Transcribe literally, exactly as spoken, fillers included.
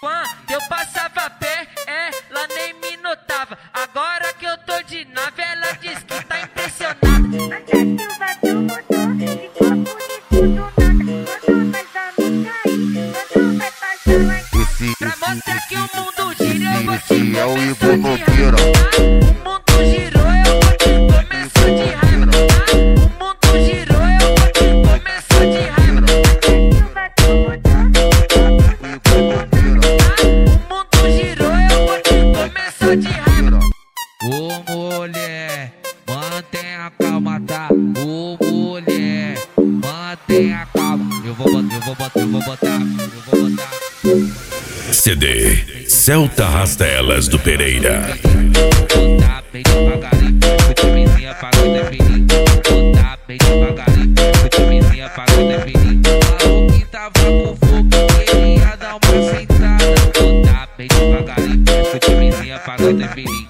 Quando eu passava a pé, ela nem me notava. Agora que eu tô de nave, ela diz que tá impressionada. Pra mostrar que o mundo gira, eu vou te começar de raiva. O mundo girou, eu vou te começar de raiva. O mundo girou, eu vou te começar de raiva. O mundo girou, eu vou te começar de raiva. Ô mulher, mantenha a calma, tá? Ô mulher, mantenha a calma. Eu vou botar, eu vou botar, eu vou botar, eu vou botar. C D Celta Rastelas do Pereira. Botar bem devagarinho, escuta vizinha pra não definir. Botar bem devagarinho, escuta vizinha pra não definir. Falou que tava com fogo, queria dar uma sentada. Botar bem devagarinho, escuta vizinha pra não definir.